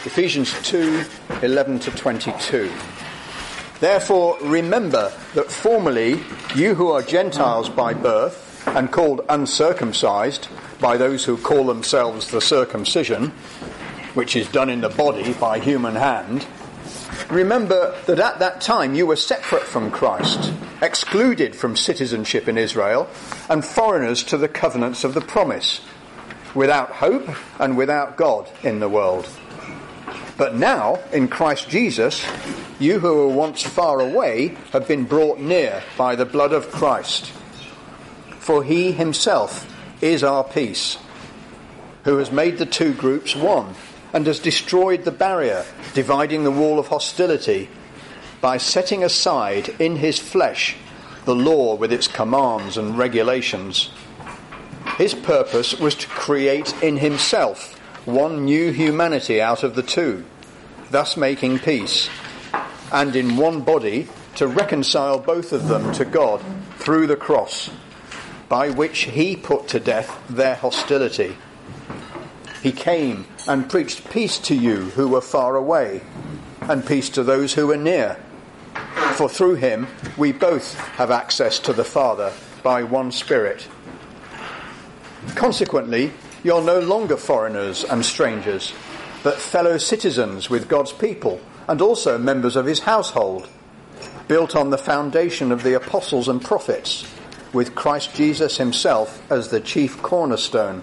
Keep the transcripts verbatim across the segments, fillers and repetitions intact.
Ephesians two, eleven to twenty-two. Therefore remember that formerly you who are Gentiles by birth and called uncircumcised by those who call themselves the circumcision, which is done in the body by human hand, remember that at that time you were separate from Christ, excluded from citizenship in Israel, and foreigners to the covenants of the promise, without hope and without God in the world. But now, in Christ Jesus, you who were once far away have been brought near by the blood of Christ. For he himself is our peace, who has made the two groups one, and has destroyed the barrier dividing the wall of hostility, by setting aside in his flesh the law with its commands and regulations. His purpose was to create in himself one new humanity out of the two, thus making peace, and in one body to reconcile both of them to God through the cross, by which he put to death their hostility. He came and preached peace to you who were far away, and peace to those who were near. For through him we both have access to the Father by one Spirit. Consequently, you're no longer foreigners and strangers, but fellow citizens with God's people, and also members of his household, built on the foundation of the apostles and prophets, with Christ Jesus himself as the chief cornerstone.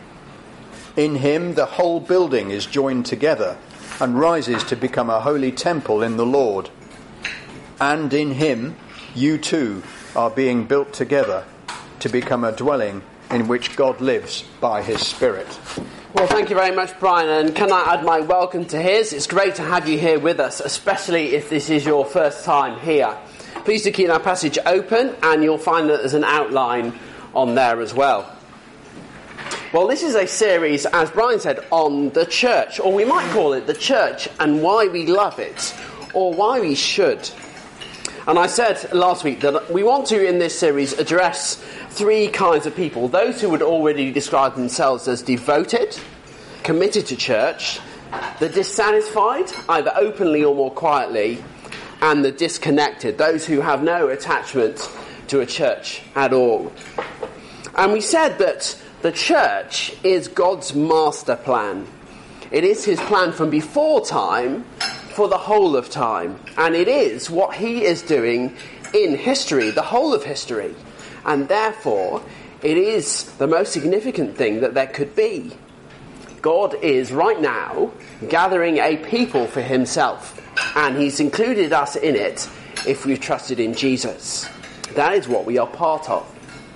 In him the whole building is joined together and rises to become a holy temple in the Lord. And in him you too are being built together to become a dwelling in which God lives by his Spirit. Well, thank you very much, Brian, and can I add my welcome to his? It's great to have you here with us, especially if this is your first time here. Please do keep that passage open, and you'll find that there's an outline on there as well. Well, this is a series, as Brian said, on the church, or we might call it the church and why we love it, or why we should. And I said last week that we want to, in this series, address three kinds of people. Those who would already describe themselves as devoted, committed to church, the dissatisfied, either openly or more quietly, and the disconnected, those who have no attachment to a church at all. And we said that the church is God's master plan. It is his plan from before time for the whole of time. And it is what he is doing in history, the whole of history. And therefore, it is the most significant thing that there could be. God is right now gathering a people for himself. And he's included us in it if we've trusted in Jesus. That is what we are part of.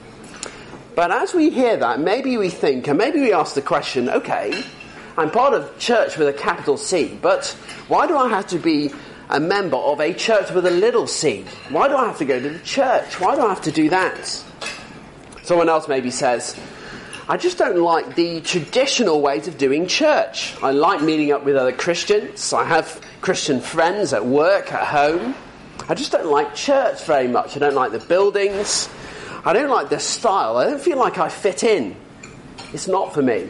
But as we hear that, maybe we think, and maybe we ask the question, okay, I'm part of church with a capital C, but why do I have to be a member of a church with a little c? Why do I have to go to the church? Why do I have to do that? Someone else maybe says, I just don't like the traditional ways of doing church. I like meeting up with other Christians. I have Christian friends at work, at home. I just don't like church very much. I don't like the buildings. I don't like the style. I don't feel like I fit in. It's not for me.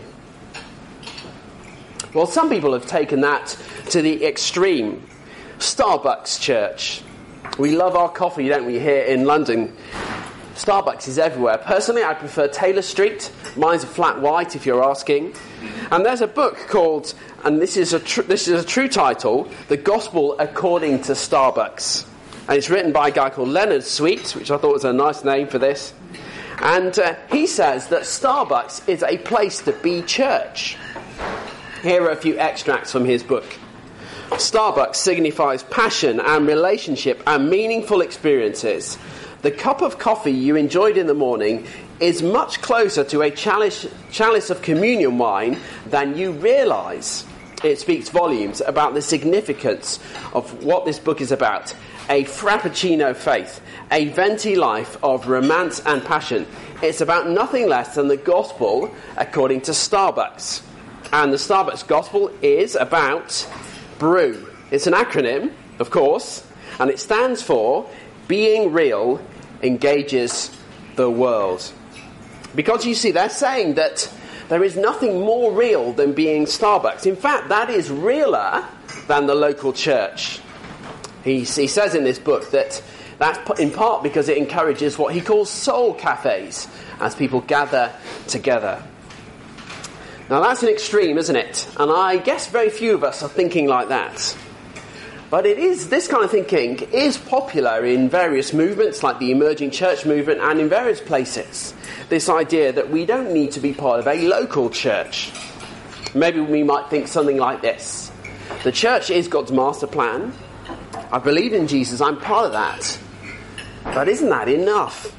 Well, some people have taken that to the extreme. Starbucks church. We love our coffee, don't we, here in London. Starbucks is everywhere. Personally, I prefer Taylor Street. Mine's a flat white, if you're asking. And there's a book called, and this is a tr- this is a true title, The Gospel According to Starbucks. And it's written by a guy called Leonard Sweet, which I thought was a nice name for this. And uh, he says that Starbucks is a place to be church. Here are a few extracts from his book. Starbucks signifies passion and relationship and meaningful experiences. The cup of coffee you enjoyed in the morning is much closer to a chalice, chalice of communion wine than you realise. It speaks volumes about the significance of what this book is about. A frappuccino faith, a venti life of romance and passion. It's about nothing less than the gospel according to Starbucks. And the Starbucks gospel is about BREW. It's an acronym, of course, and it stands for Being Real Engages the World. Because you see, they're saying that There is nothing more real than being Starbucks. In fact, that is realer than the local church. He, he says in this book that that's in part because it encourages what he calls soul cafes, as people gather together. Now that's an extreme, isn't it? And I guess very few of us are thinking like that. But it is, this kind of thinking is popular in various movements like the emerging church movement and in various places. This idea that we don't need to be part of a local church. Maybe we might think something like this. The church is God's master plan. I believe in Jesus, I'm part of that. But isn't that enough?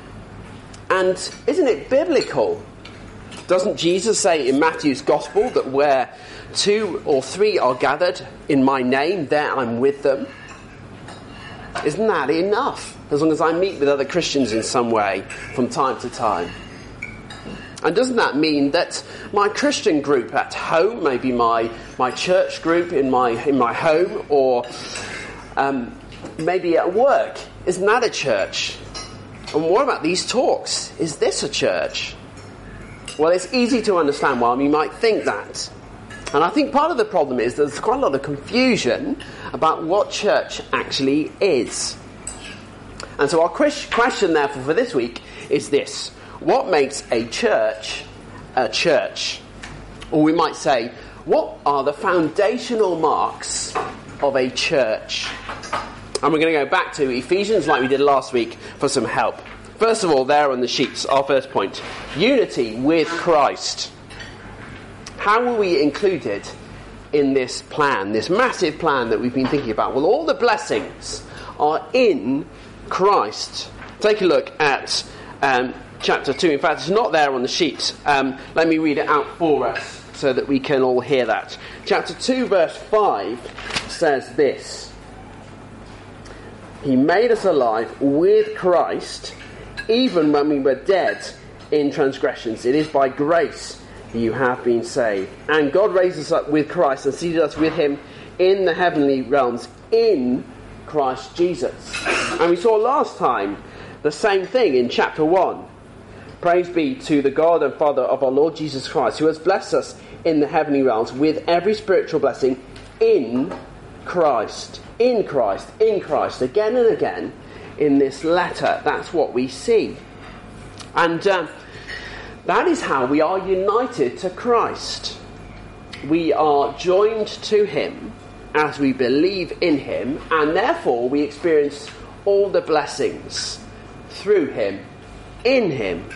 And isn't it biblical? Doesn't Jesus say in Matthew's Gospel that where two or three are gathered in my name, there I'm with them? Isn't that enough? As long as I meet with other Christians in some way from time to time. And doesn't that mean that my Christian group at home, maybe my, my church group in my in my home, or um, maybe at work, isn't that a church? And what about these talks? Is this a church? Well, it's easy to understand why you might think that. And I think part of the problem is there's quite a lot of confusion about what church actually is. And so our question, therefore, for this week is this. What makes a church a church? Or we might say, what are the foundational marks of a church? And we're going to go back to Ephesians like we did last week for some help. First of all, there on the sheets, our first point. Unity with Christ. How were we included in this plan, this massive plan that we've been thinking about? Well, all the blessings are in Christ. Take a look at um, chapter two. In fact, it's not there on the sheet. Um, let me read it out for us so that we can all hear that. Chapter two, verse five says this. He made us alive with Christ even when we were dead in transgressions. It is by grace you have been saved. And God raised us up with Christ and seated us with him in the heavenly realms in Christ Jesus. And we saw last time the same thing in chapter one. Praise be to the God and Father of our Lord Jesus Christ, who has blessed us in the heavenly realms with every spiritual blessing in Christ. In Christ, in Christ, again and again in this letter. That's what we see. And um, that is how we are united to Christ. We are joined to him as we believe in him, and therefore we experience all the blessings through him, in him.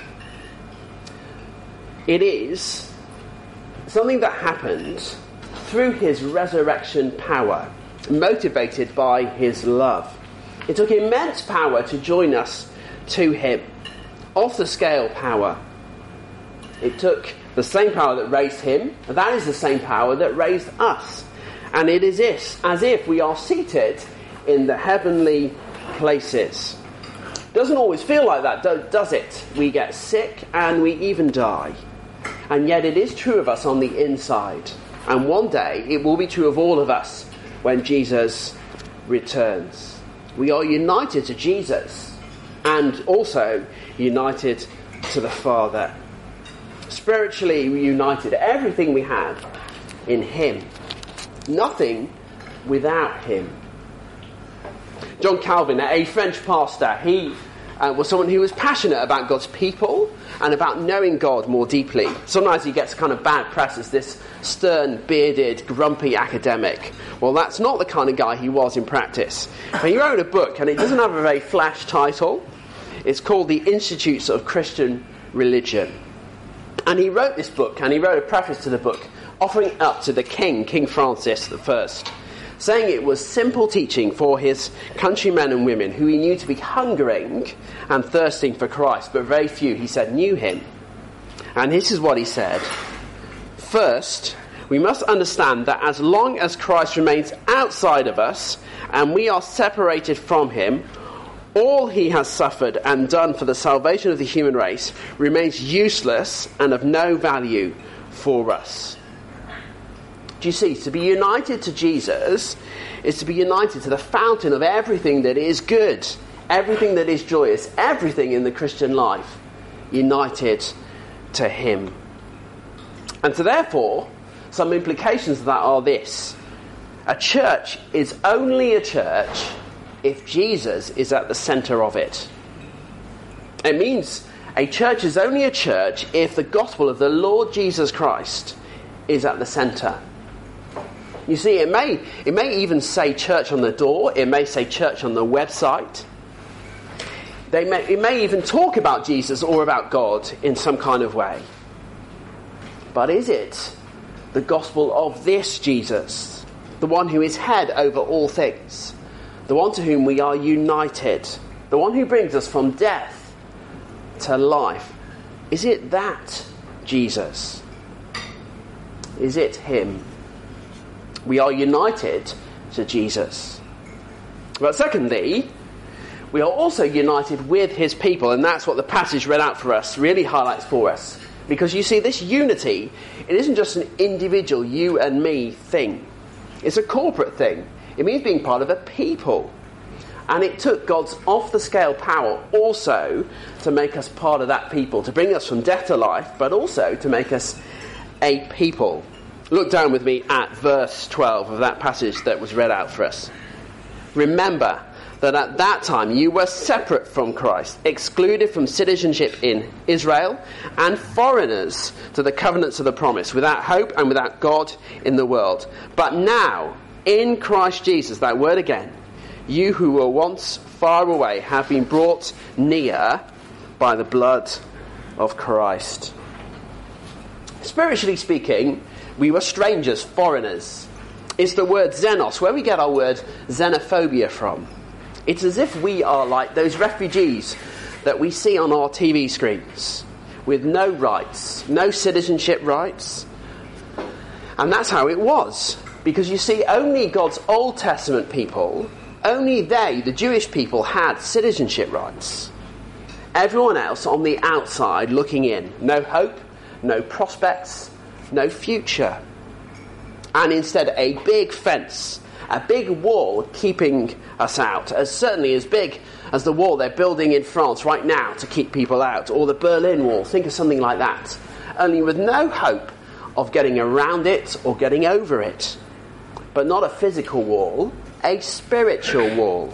It is something that happens through his resurrection power, motivated by his love. It took immense power to join us to him, off the scale power. It took the same power that raised him, and that is the same power that raised us. And it is as if we are seated in the heavenly places. Doesn't always feel like that, does it? We get sick and we even die. And yet it is true of us on the inside. And one day it will be true of all of us when Jesus returns. We are united to Jesus and also united to the Father. Spiritually united, everything we have in him. Nothing without him. John Calvin, a French pastor, he uh, was someone who was passionate about God's people and about knowing God more deeply. Sometimes he gets kind of bad press as this stern, bearded, grumpy academic. Well, that's not the kind of guy he was in practice. And he wrote a book, and it doesn't have a very flash title. It's called The Institutes of Christian Religion. And he wrote this book, and he wrote a preface to the book, offering it up to the king, King Francis the First, saying it was simple teaching for his countrymen and women who he knew to be hungering and thirsting for Christ, but very few, he said, knew him. And this is what he said. First, we must understand that as long as Christ remains outside of us and we are separated from him, all he has suffered and done for the salvation of the human race remains useless and of no value for us. Do you see? To be united to Jesus is to be united to the fountain of everything that is good, everything that is joyous, everything in the Christian life, united to him. And so therefore, some implications of that are this. A church is only a church if Jesus is at the centre of it. It means a church is only a church if the gospel of the Lord Jesus Christ is at the centre. You see, it may it may even say church on the door. It may say church on the website. They may, it may even talk about Jesus or about God in some kind of way. But is it the gospel of this Jesus, the one who is head over all things, the one to whom we are united, the one who brings us from death to life? Is it that Jesus? Is it him? We are united to Jesus. But secondly, we are also united with his people, and that's what the passage read out for us really highlights for us. Because you see, this unity, it isn't just an individual you and me thing. It's a corporate thing. It means being part of a people. And it took God's off-the-scale power also to make us part of that people, to bring us from death to life, but also to make us a people. Look down with me at verse twelve of that passage that was read out for us. Remember that at that time you were separate from Christ, excluded from citizenship in Israel, and foreigners to the covenants of the promise, without hope and without God in the world. But now, in Christ Jesus, that word again, you who were once far away have been brought near by the blood of Christ. Spiritually speaking, we were strangers, foreigners. It's the word xenos, where we get our word xenophobia from. It's as if we are like those refugees that we see on our T V screens, with no rights, no citizenship rights. And that's how it was. Because you see, only God's Old Testament people, only they, the Jewish people, had citizenship rights. Everyone else on the outside looking in. No hope, no prospects, no future. And instead a big fence, a big wall keeping us out, as certainly as big as the wall they're building in France right now to keep people out, or the Berlin Wall. Think of something like that. Only with no hope of getting around it or getting over it. But not a physical wall, a spiritual wall.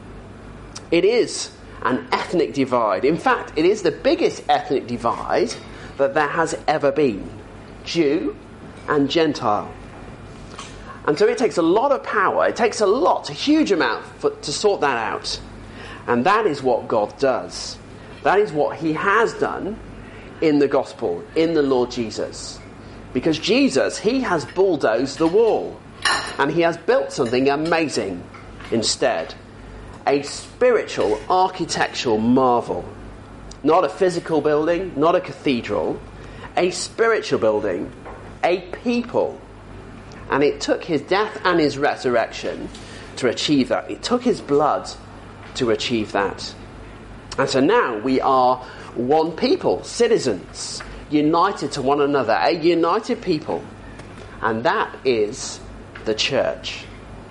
It is an ethnic divide. In fact, it is the biggest ethnic divide that there has ever been. Jew and Gentile. And so it takes a lot of power, it takes a lot, a huge amount for, to sort that out. And that is what God does. That is what he has done in the gospel, in the Lord Jesus. Because Jesus, he has bulldozed the wall. And he has built something amazing instead. A spiritual architectural marvel. Not a physical building, not a cathedral. A spiritual building. A people. And it took his death and his resurrection to achieve that. It took his blood to achieve that. And so now we are one people, citizens, united to one another, a united people. And that is the church.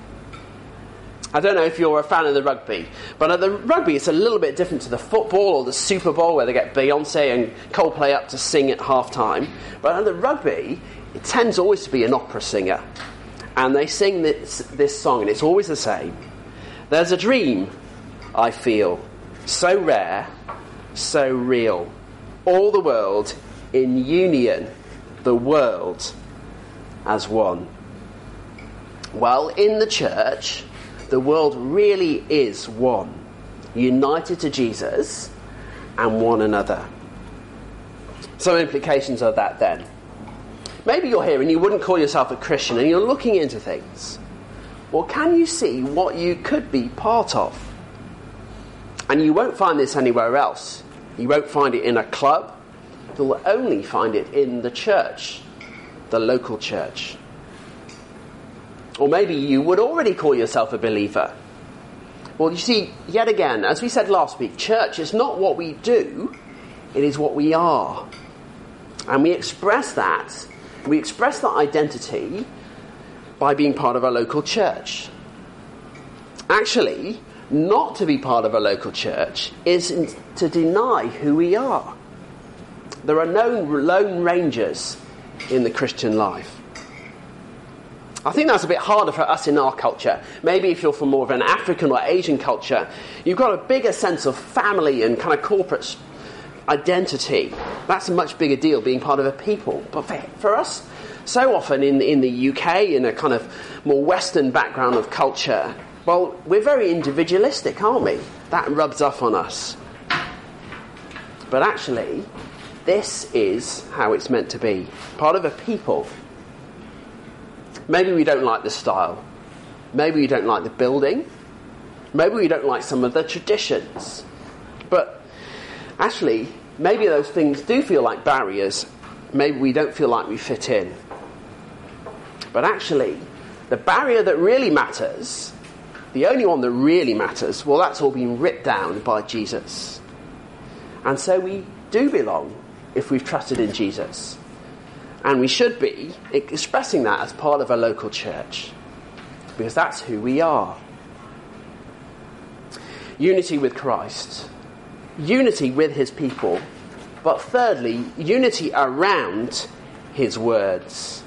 I don't know if you're a fan of the rugby, but at the rugby it's a little bit different to the football or the Super Bowl where they get Beyonce and Coldplay up to sing at half-time. But at the rugby, it tends always to be an opera singer. And they sing this, this song, and it's always the same. There's a dream, I feel, so rare, so real. All the world in union, the world as one. Well, in the church, the world really is one. United to Jesus and one another. Some implications of that then. Maybe you're here and you wouldn't call yourself a Christian and you're looking into things. Well, can you see what you could be part of? And you won't find this anywhere else. You won't find it in a club. You'll only find it in the church, the local church. Or maybe you would already call yourself a believer. Well, you see, yet again, as we said last week, church is not what we do, it is what we are. And we express that, we express that identity by being part of a local church. Actually, not to be part of a local church is to deny who we are. There are no lone rangers in the Christian life. I think that's a bit harder for us in our culture. Maybe if you're from more of an African or Asian culture, you've got a bigger sense of family and kind of corporate identity. That's a much bigger deal, being part of a people. But for, for us, so often in, in the U K, in a kind of more Western background of culture, well, we're very individualistic, aren't we? That rubs off on us. But actually, this is how it's meant to be. Part of a people. Maybe we don't like the style. Maybe we don't like the building. Maybe we don't like some of the traditions. But actually, maybe those things do feel like barriers. Maybe we don't feel like we fit in. But actually, the barrier that really matters, the only one that really matters, well, that's all been ripped down by Jesus. And so we do belong if we've trusted in Jesus. And we should be expressing that as part of a local church, because that's who we are. Unity with Christ, unity with his people, but thirdly, unity around his words.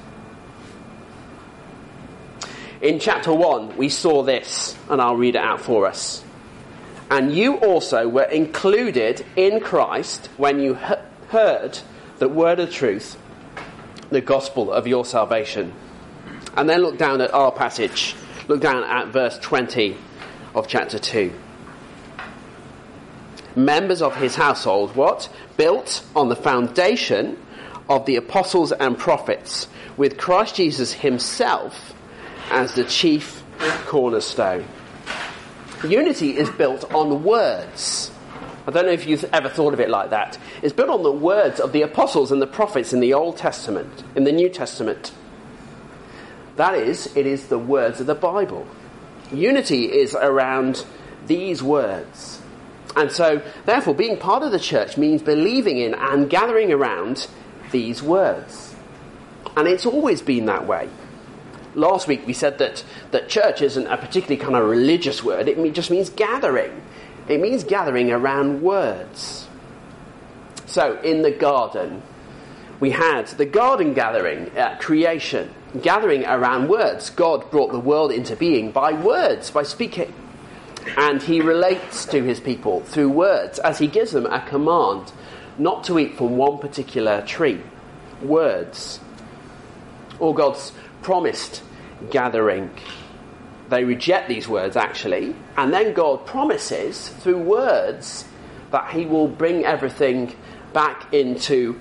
In chapter one, we saw this, and I'll read it out for us. And you also were included in Christ when you he- heard the word of truth, the gospel of your salvation. And then look down at our passage. Look down at verse twenty of chapter two. Members of his household, what? Built on the foundation of the apostles and prophets, with Christ Jesus himself as the chief cornerstone. Unity is built on words. I don't know if you've ever thought of it like that. It's built on the words of the apostles and the prophets in the Old Testament, in the New Testament. That is, it is the words of the Bible. Unity is around these words. And so, therefore, being part of the church means believing in and gathering around these words. And it's always been that way. Last week we said that, that church isn't a particularly kind of religious word. It just means gathering. It means gathering around words. So, in the garden, we had the garden gathering at creation, gathering around words. God brought the world into being by words, by speaking. And he relates to his people through words as he gives them a command not to eat from one particular tree. Words. Or God's promised gathering. They reject these words, actually, and then God promises through words that he will bring everything back into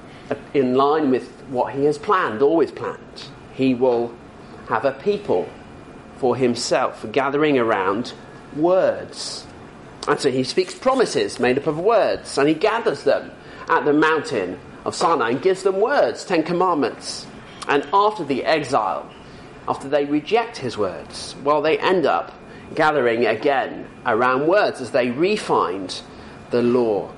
in line with what he has planned, always planned. He will have a people for himself gathering around words. And so he speaks promises made up of words, and he gathers them at the mountain of Sinai and gives them words, Ten Commandments. And after the exile, after they reject his words, well, they end up gathering again around words as they refined the law.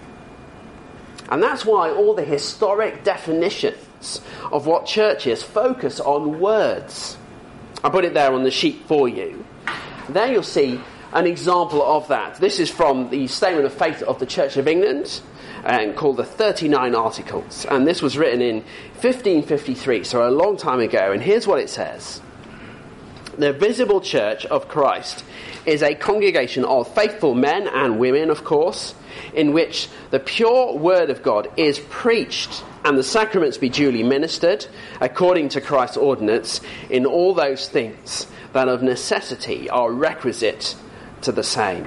And that's why all the historic definitions of what church is focus on words. I put it there on the sheet for you. There you'll see an example of that. This is from the Statement of Faith of the Church of England, and called the thirty-nine Articles. And this was written in fifteen fifty-three, so a long time ago. And here's what it says. The visible church of Christ is a congregation of faithful men and women, of course, in which the pure word of God is preached and the sacraments be duly ministered according to Christ's ordinance in all those things that of necessity are requisite to the same.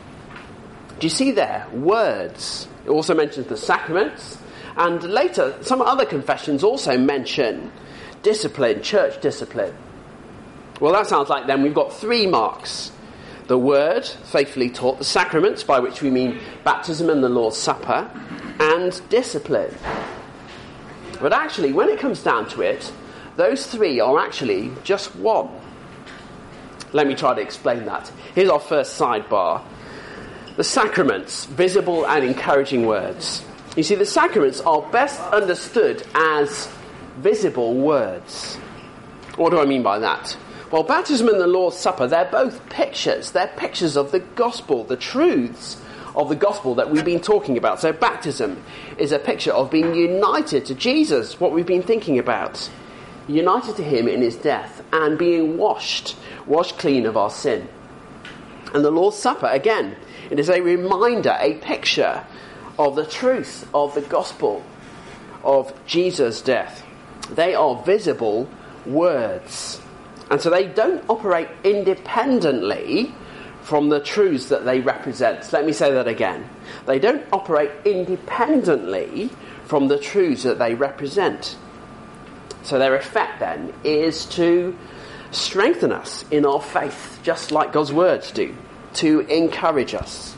Do you see there? Words. It also mentions the sacraments, and later some other confessions also mention discipline, church discipline. Well, that sounds like then we've got three marks. The word, faithfully taught, the sacraments, by which we mean baptism and the Lord's Supper, and discipline. But actually, when it comes down to it, those three are actually just one. Let me try to explain that. Here's our first sidebar. The sacraments, visible and encouraging words. You see, the sacraments are best understood as visible words. What do I mean by that? Well, baptism and the Lord's Supper, they're both pictures. They're pictures of the gospel, the truths of the gospel that we've been talking about. So baptism is a picture of being united to Jesus, what we've been thinking about. United to him in his death and being washed, washed clean of our sin. And the Lord's Supper, again, it is a reminder, a picture of the truth of the gospel of Jesus' death. They are visible words. And so they don't operate independently from the truths that they represent. Let me say that again. They don't operate independently from the truths that they represent. So their effect then is to strengthen us in our faith, just like God's words do, to encourage us.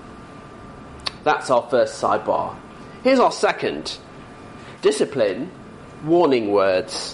That's our first sidebar. Here's our second. Discipline, warning words.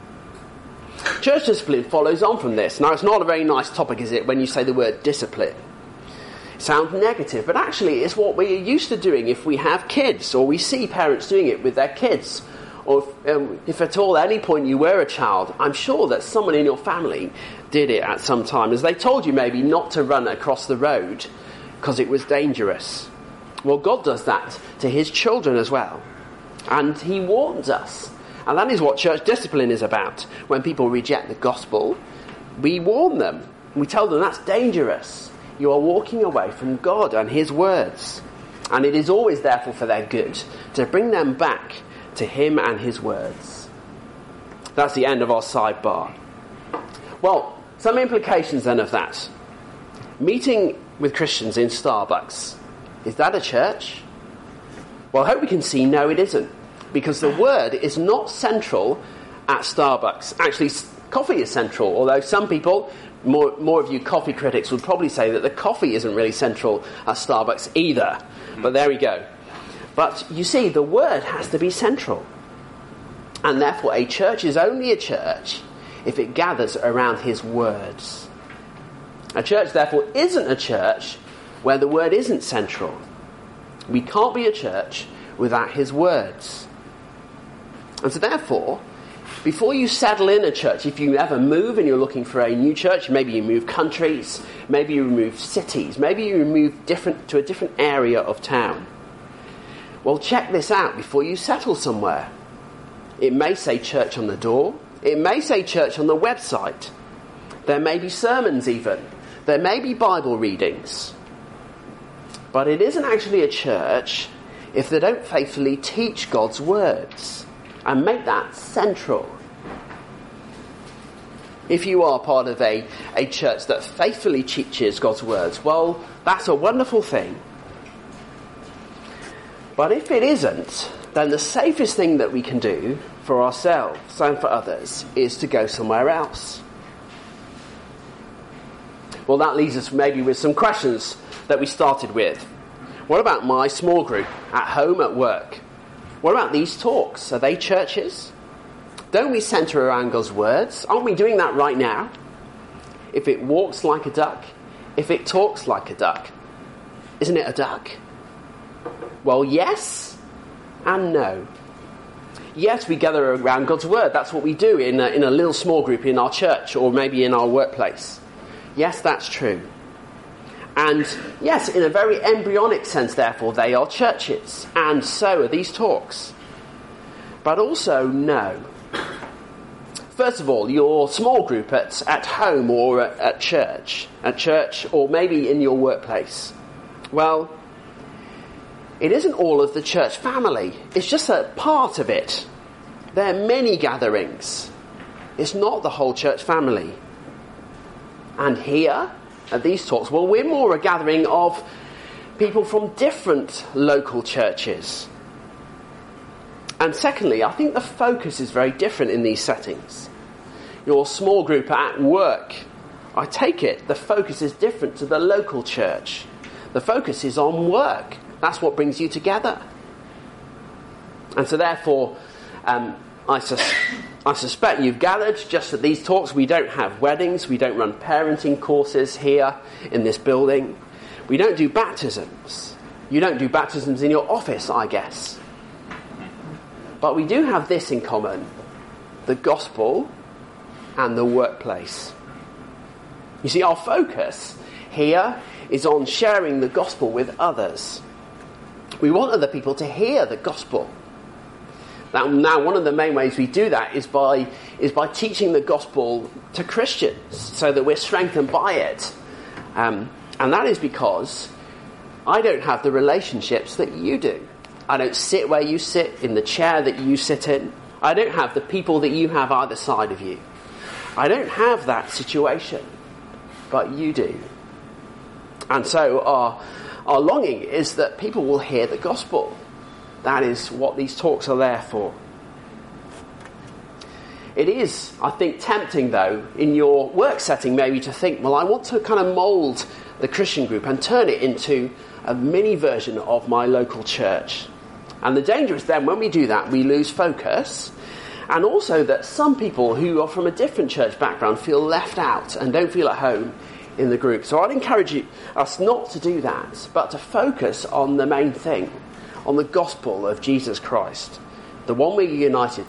Church discipline follows on from this. Now, it's not a very nice topic, is it, when you say the word discipline? It sounds negative, but actually it's what we're used to doing if we have kids, or we see parents doing it with their kids. Or if, um, if at all at any point you were a child, I'm sure that someone in your family did it at some time, as they told you maybe not to run across the road because it was dangerous. Well, God does that to his children as well. And he warns us. And that is what church discipline is about. When people reject the gospel, we warn them. We tell them that's dangerous. You are walking away from God and his words. And it is always therefore for their good to bring them back to him and his words. That's the end of our sidebar. Well, some implications then of that. Meeting with Christians in Starbucks. Is that a church? Well, I hope we can see no, it isn't. Because the word is not central at Starbucks. Actually, coffee is central, although some people, more, more of you coffee critics, would probably say that the coffee isn't really central at Starbucks either. But there we go. But you see, the word has to be central. And therefore, a church is only a church if it gathers around his words. A church, therefore, isn't a church where the word isn't central. We can't be a church without his words. And so therefore, before you settle in a church, if you ever move and you're looking for a new church, maybe you move countries, maybe you move cities, maybe you move different to a different area of town. Well, check this out before you settle somewhere. It may say church on the door. It may say church on the website. There may be sermons even. There may be Bible readings. But it isn't actually a church if they don't faithfully teach God's words and make that central. If you are part of a, a church that faithfully teaches God's words, well, that's a wonderful thing. But if it isn't, then the safest thing that we can do for ourselves and for others is to go somewhere else. Well, that leaves us maybe with some questions that we started with. What about my small group, at home, at work? What about these talks? Are they churches? Don't we centre around God's words? Aren't we doing that right now? If it walks like a duck, if it talks like a duck, isn't it a duck? Well, yes and no. Yes, we gather around God's word. That's what we do in a, in a little small group in our church or maybe in our workplace. Yes, that's true. And yes, in a very embryonic sense, therefore, they are churches. And so are these talks. But also, no. First of all, your small group at, at home or at, at church, at church or maybe in your workplace. Well, it isn't all of the church family. It's just a part of it. There are many gatherings. It's not the whole church family. And here, at these talks, well, we're more a gathering of people from different local churches. And secondly, I think the focus is very different in these settings. Your small group at work, I take it, the focus is different to the local church. The focus is on work. That's what brings you together. And so therefore, um, I, sus- I suspect you've gathered just at these talks. We don't have weddings. We don't run parenting courses here in this building. We don't do baptisms. You don't do baptisms in your office, I guess. But we do have this in common: the gospel and the workplace. You see, our focus here is on sharing the gospel with others. We want other people to hear the gospel. Now, now one of the main ways we do that is by is by teaching the gospel to Christians so that we're strengthened by it. Um, and that is because I don't have the relationships that you do. I don't sit where you sit, in the chair that you sit in. I don't have the people that you have either side of you. I don't have that situation, but you do. And so our, our longing is that people will hear the gospel. That is what these talks are there for. It is, I think, tempting, though, in your work setting maybe to think, well, I want to kind of mould the Christian group and turn it into a mini version of my local church. And the danger is then when we do that, we lose focus. And also that some people who are from a different church background feel left out and don't feel at home in the group. So I'd encourage you, us not to do that, but to focus on the main thing, on the gospel of Jesus Christ, the one we're united